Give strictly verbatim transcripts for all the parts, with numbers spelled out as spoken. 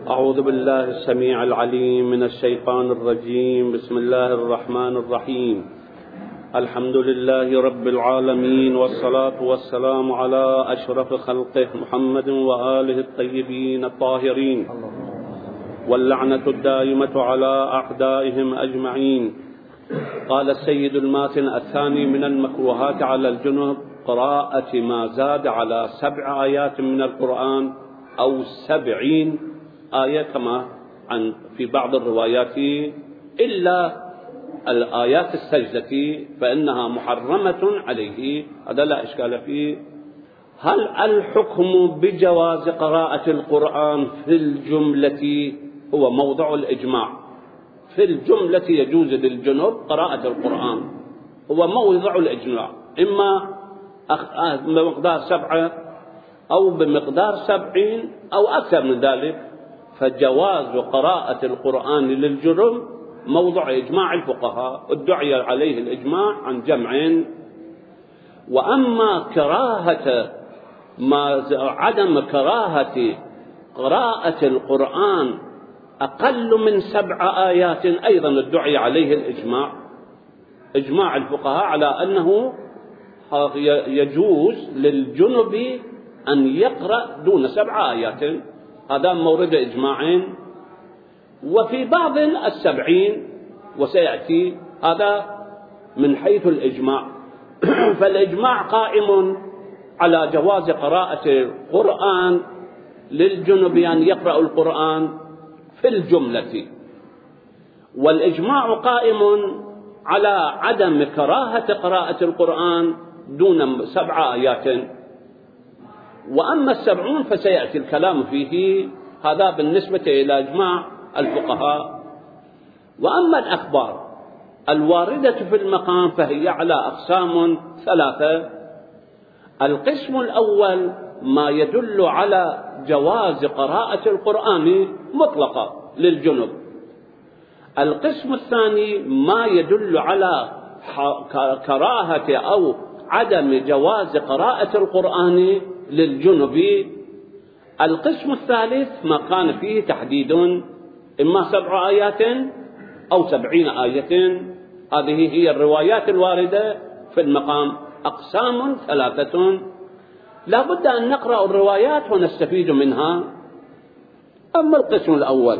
أعوذ بالله السميع العليم من الشيطان الرجيم. بسم الله الرحمن الرحيم. الحمد لله رب العالمين، والصلاة والسلام على أشرف خلقه محمد وآله الطيبين الطاهرين، واللعنة الدائمة على أعدائهم أجمعين. قال السيد الماتن: الثاني من المكروهات على الجنب قراءة ما زاد على سبع آيات من القرآن أو سبعين آية كما عن في بعض الروايات، إلا الآيات السجدة فإنها محرمة عليه، هذا لا إشكال فيه. هل الحكم بجواز قراءة القرآن في الجملة هو موضع الإجماع؟ في الجملة يجوز للجنب قراءة القرآن، هو موضع الإجماع، إما بمقدار سبعة أو بمقدار سبعين أو أكثر من ذلك، فجواز قراءة القرآن للجنب موضع إجماع الفقهاء، ادعي عليه الإجماع عن جمع. وأما كراهة ما عدم كراهة قراءة القرآن أقل من سبع آيات أيضا ادعي عليه الإجماع، إجماع الفقهاء على أنه يجوز للجنب أن يقرأ دون سبع آيات، هذا مورد إجماعين. وفي بعض السبعين وسيأتي هذا من حيث الإجماع. فالإجماع قائم على جواز قراءة القرآن للجنب أن يقرأ القرآن في الجملة، والإجماع قائم على عدم كراهة قراءة القرآن دون سبع آيات. وأما السبعون فسيأتي الكلام فيه، هذا بالنسبة إلى إجماع الفقهاء. وأما الأخبار الواردة في المقام فهي على أقسام ثلاثة. القسم الأول ما يدل على جواز قراءة القرآن مطلقا للجنب. القسم الثاني ما يدل على كراهة أو عدم جواز قراءة القرآن للجنب. القسم الثالث ما كان فيه تحديد، إما سبع آيات أو سبعين آية. هذه هي الروايات الواردة في المقام، أقسام ثلاثة، لا بد أن نقرأ الروايات ونستفيد منها. أما القسم الأول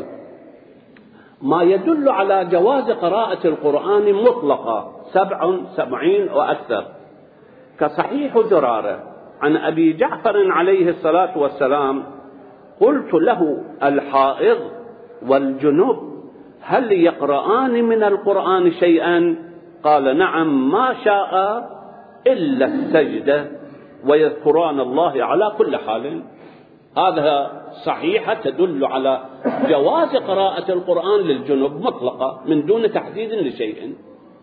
ما يدل على جواز قراءة القرآن مطلقا سبع سبعين وأكثر، كصحيح زرارة عن أبي جعفر عليه الصلاة والسلام: قلت له: الحائض والجنوب هل يقرآن من القرآن شيئا؟ قال: نعم، ما شاء إلا السجدة، ويذكران الله على كل حال. هذا صحيحة تدل على جواز قراءة القرآن للجنوب مطلقة من دون تحديد لشيء.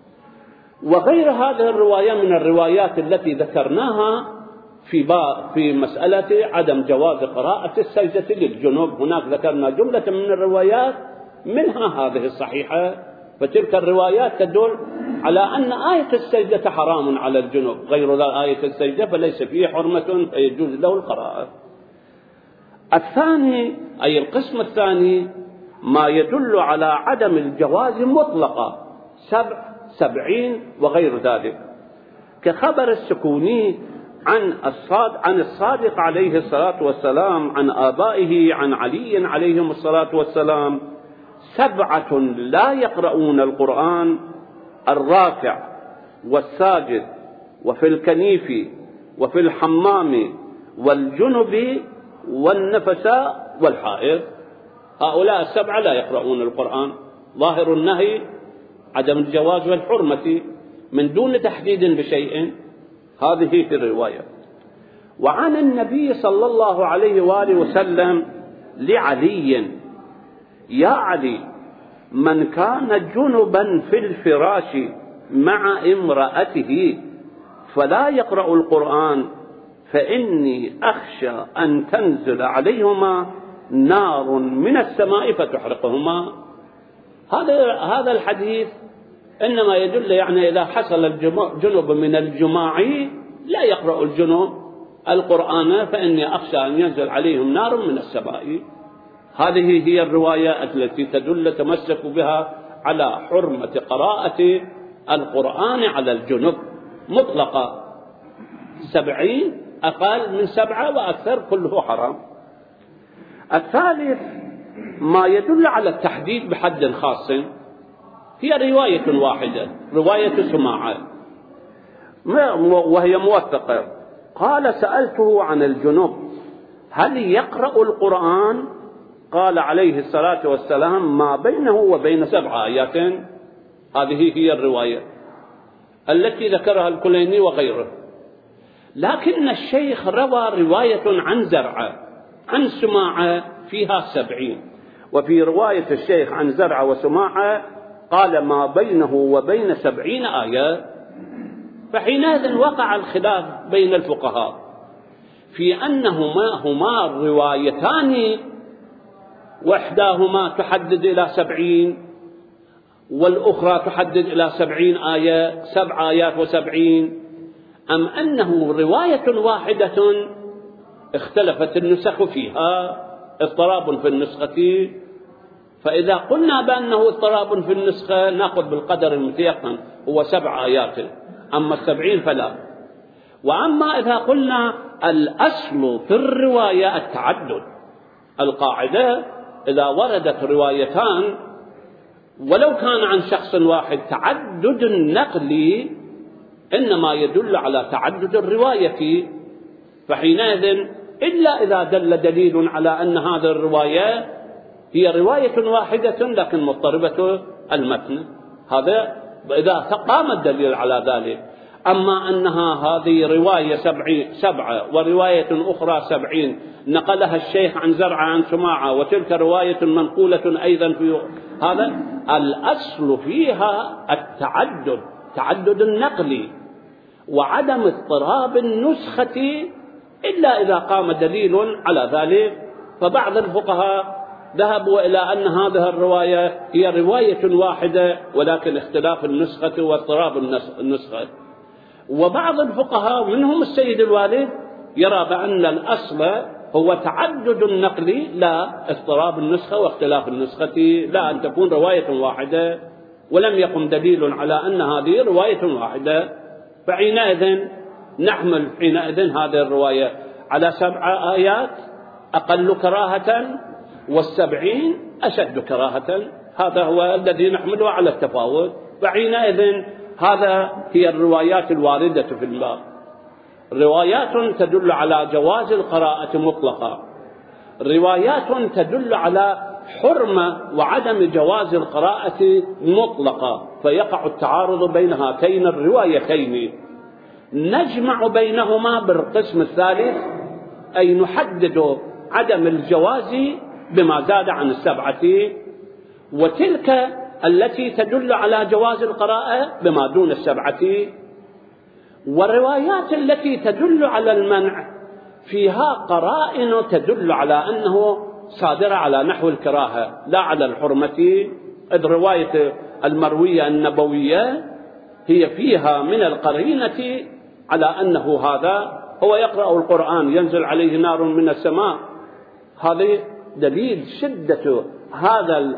وغير هذه الرواية من الروايات التي ذكرناها في في مسألة عدم جواز قراءة السجدة للجنوب، هناك ذكرنا جملة من الروايات منها هذه الصحيحة، فتلك الروايات تدل على أن آية السجدة حرام على الجنوب، غير ذلك آية السجدة فليس فيه حرمة فيجوز له القراءة. الثاني أي القسم الثاني ما يدل على عدم الجواز مطلقا سبع سبعين وغير ذلك، كخبر السكوني عن الصادق, عن الصادق عليه الصلاة والسلام عن آبائه عن علي عليهم الصلاة والسلام: سبعة لا يقرؤون القرآن: الراكع والساجد وفي الكنيف وفي الحمام والجنب والنفساء والحائض. هؤلاء السبعة لا يقرؤون القرآن. ظاهر النهي عدم الجواز والحرمة من دون تحديد بشيء، هذه في الرواية. وعن النبي صلى الله عليه وآله وسلم لعلي: يا علي، من كان جنبا في الفراش مع امرأته فلا يقرأ القرآن، فإني أخشى أن تنزل عليهما نار من السماء فتحرقهما. هذا هذا الحديث إنما يدل يعني إذا حصل الجنب من الجماع لا يقرأ الجنب القرآن، فإني أخشى أن ينزل عليهم نار من السماء هذه هي الرواية التي تدل تمسك بها على حرمة قراءة القرآن على الجنب مطلقة، سبعين أقل من سبعة وأكثر كله حرام. الثالث ما يدل على التحديد بحد خاص، هي رواية واحدة، رواية سماعة وهي موثقة. قال: سألته عن الجنب هل يقرأ القرآن؟ قال عليه الصلاة والسلام: ما بينه وبين سبع آيات. هذه هي الرواية التي ذكرها الكليني وغيره. لكن الشيخ روى رواية عن زرعة عن سماعة فيها سبعين، وفي رواية الشيخ عن زرعة وسماعة قال: ما بينه وبين سبعين آية. فحينئذ وقع الخلاف بين الفقهاء في أنهما هما روايتان، وإحداهما تحدد إلى سبعين والأخرى تحدد إلى سبعين آية، سبع آيات وسبعين، أم أنه رواية واحدة اختلفت النسخ فيها، اضطراب في النسخة. فإذا قلنا بأنه اضطراب في النسخة نأخذ بالقدر المتيقن هو سبع آيات، أما السبعين فلا. وأما إذا قلنا الأصل في الرواية التعدد، القاعدة إذا وردت روايتان ولو كان عن شخص واحد تعدد النقل إنما يدل على تعدد الرواية، فحينئذ إلا إذا دل دليل على أن هذه الرواية هي رواية واحدة لكن مضطربة المتن، هذا إذا قام الدليل على ذلك. أما أنها هذه رواية سبعة ورواية أخرى سبعين نقلها الشيخ عن زرعة عن سماعة، وتلك رواية منقولة أيضا في هذا، الأصل فيها التعدد، تعدد النقل وعدم اضطراب النسخة إلا إذا قام دليل على ذلك. فبعض الفقهاء ذهبوا إلى أن هذه الرواية هي رواية واحدة ولكن اختلاف النسخة واضطراب النسخة، وبعض الفقهاء منهم السيد الوالد يرى بأن الأصل هو تعدد النقل لا اضطراب النسخة واختلاف النسخة، لا أن تكون رواية واحدة، ولم يقم دليل على أن هذه رواية واحدة. فحينئذ نحمل حينئذ هذه الرواية على سبع آيات أقل كراهة والسبعين أشد كراهة، هذا هو الذي نحمله على التفاوت. فحينئذ هذا هي الروايات الواردة في الباب، روايات تدل على جواز القراءة مطلقا، روايات تدل على حرمة وعدم جواز القراءة مطلقا، فيقع التعارض بين هاتين الروايتين. نجمع بينهما بالقسم الثالث، أي نحدد عدم الجواز بما زاد عن السبعة، وتلك التي تدل على جواز القراءة بما دون السبعة. والروايات التي تدل على المنع فيها قرائن تدل على أنه صادرة على نحو الكراهة لا على الحرمة، إذ رواية المروية النبوية هي فيها من القرينة على أنه هذا هو يقرأ القرآن ينزل عليه نار من السماء، هذا دليل شدة هذا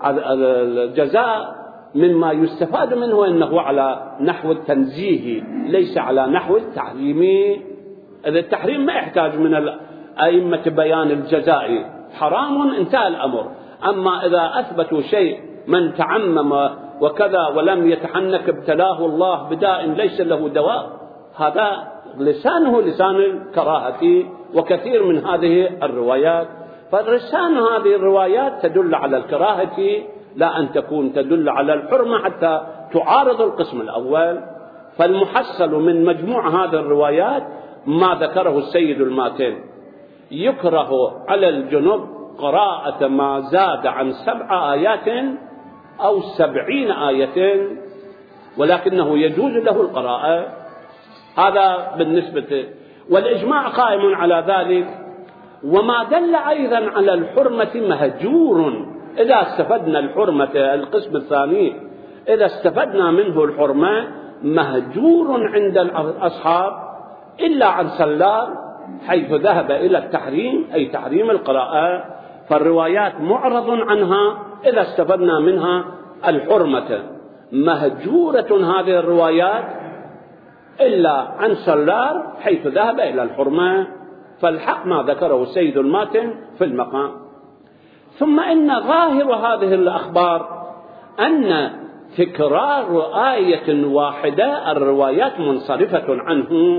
الجزاء مما يستفاد منه أنه على نحو التنزيه ليس على نحو التحريم. إذا التحريم ما يحتاج من الأئمة بيان الجزاء، حرام انتهى الأمر. أما إذا أثبتوا شيء من تعمم وكذا ولم يتحنك ابتلاه الله بداء ليس له دواء، هذا لسانه لسان الكراهة، وكثير من هذه الروايات. فلسان هذه الروايات تدل على الكراهة لا أن تكون تدل على الحرمة حتى تعارض القسم الأول. فالمحصل من مجموع هذه الروايات ما ذكره السيد الماتن، يكره على الجنب قراءة ما زاد عن سبع آيات أو سبعين آية، ولكنه يجوز له القراءة، هذا بالنسبة. والإجماع قائم على ذلك. وما دل أيضا على الحرمة مهجور، إذا استفدنا الحرمة القسم الثاني إذا استفدنا منه الحرمة مهجور عند الأصحاب إلا عن سلار حيث ذهب إلى التحريم أي تحريم القراءة، فالروايات معرض عنها إذا استفدنا منها الحرمة. مهجورة هذه الروايات إلا عن سلار حيث ذهب إلى الحرمة، فالحق ما ذكره السيد الماتن في المقام. ثم إن ظاهر هذه الأخبار أن تكرار آية واحدة الروايات منصرفة عنه،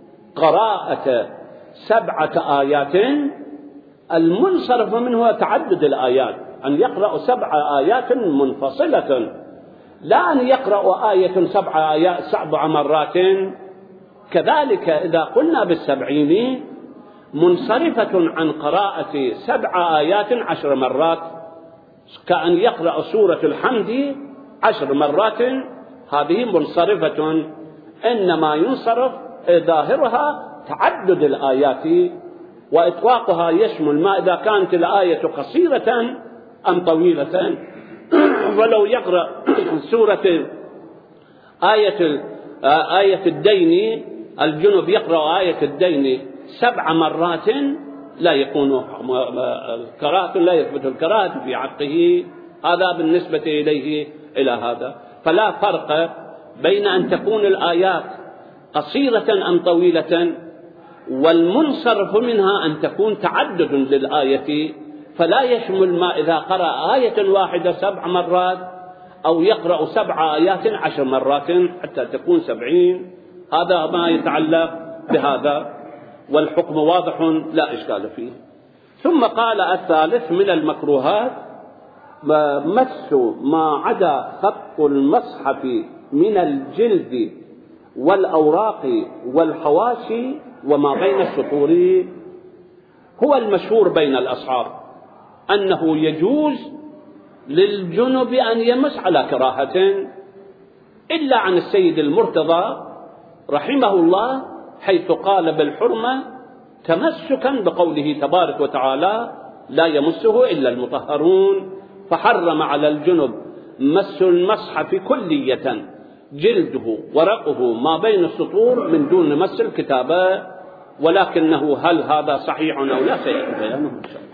قراءة سبعة آيات المنصرف منه تعدد الآيات، أن يقرأ سبع آيات منفصلة، لا أن يقرأ آية سبع آيات سبع مرات. كذلك إذا قلنا بالسبعين منصرفة عن قراءة سبع آيات عشر مرات، كأن يقرأ سورة الحمد عشر مرات، هذه منصرفة. إنما ينصرف ظاهرها تعدد الآيات، وإطلاقها يشمل ما إذا كانت الآية قصيرة أم طويلة. ولو يقرأ سورة آية آية الدين، الجنب يقرأ آية الدين سبع مرات لا يكون الكراهة، لا يثبت الكراهة في حقه، هذا بالنسبة إليه إلى هذا. فلا فرق بين أن تكون الآيات قصيرة أم طويلة، والمنصرف منها أن تكون تعدد للآية، فلا يشمل ما إذا قرأ آية واحدة سبع مرات أو يقرأ سبع آيات عشر مرات حتى تكون سبعين. هذا ما يتعلق بهذا، والحكم واضح لا إشكال فيه. ثم قال الثالث من المكروهات مس ما عدا خط المصحف من الجلد والأوراق والحواشي وما بين السطور. هو المشهور بين الأصحاب أنه يجوز للجنب أن يمس على كراهة، إلا عن السيد المرتضى رحمه الله حيث قال بالحرمة تمسكا بقوله تبارك وتعالى لا يمسه إلا المطهرون، فحرم على الجنب مس المصحف كلية، جلده ورقه ما بين السطور من دون مس الكتابة. ولكنه هل هذا صحيح أو لا سيأتي بيانه إن شاء الله.